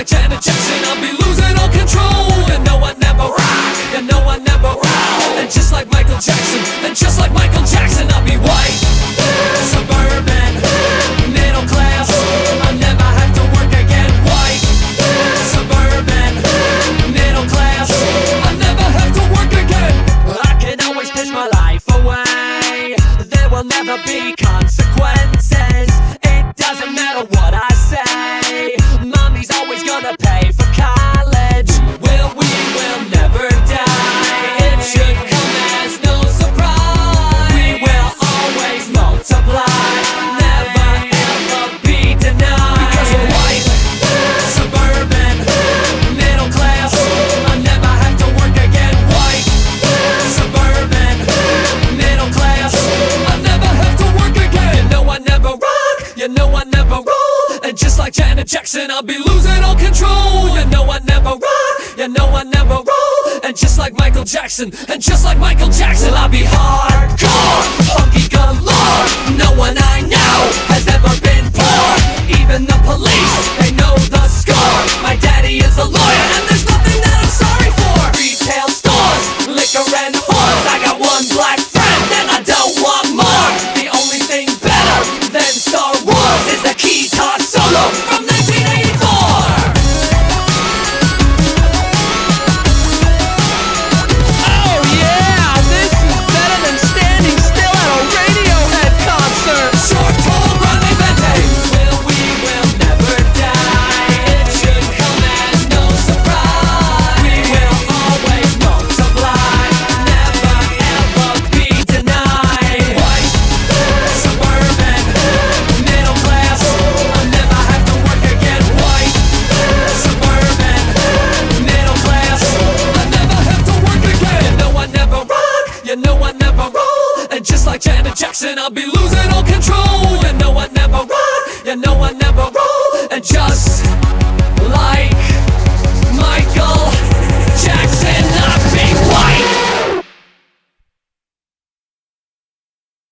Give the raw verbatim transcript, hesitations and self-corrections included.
like Janet Jackson, I'll be losing all control. You know I never rock, you know I never roll. And just like Michael Jackson, and just like Michael Jackson, I'll be white, suburban, middle class. I'll never have to work again. White, suburban, middle class. I'll never have to work again. I can always piss my life away. There will never be consequences. It doesn't matter what I say. Mommy's always gonna pay for college. Well, we will never die. It should come as no surprise. We will always multiply, never ever be denied. Because we're white, suburban, middle class. I'll never have to work again. White, suburban, middle class. I'll never have to work again. You know I never rock, you know I never roll. And just like Janet Jackson, I'll be losing all control. You know I never rock, you know I never roll. And just like Michael Jackson, and just like Michael Jackson, I'll be hardcore, funky galore. No one I know has ever been poor. Even the police, they know the score. My daddy is a lawyer, and there's nothing that I'm sorry for. Retail stores, liquor and whores. I got one black friend, and I don't want more. The only thing better than Star Wars is the guitar solo from nineteen eighty-four. Oh yeah, this is better than standing still at a Radiohead concert. Short, tall, running, vente. Will we will never die. It should come as no surprise. We will always multiply, never ever be denied. White, suburban, middle class. I'll never have to work again. White, suburban, middle class. I'll never have to work again. You know I never rock, you know I never roll. And just like Janet Jackson, I'll be losing all control. You know I never rock, you know I never roll. And just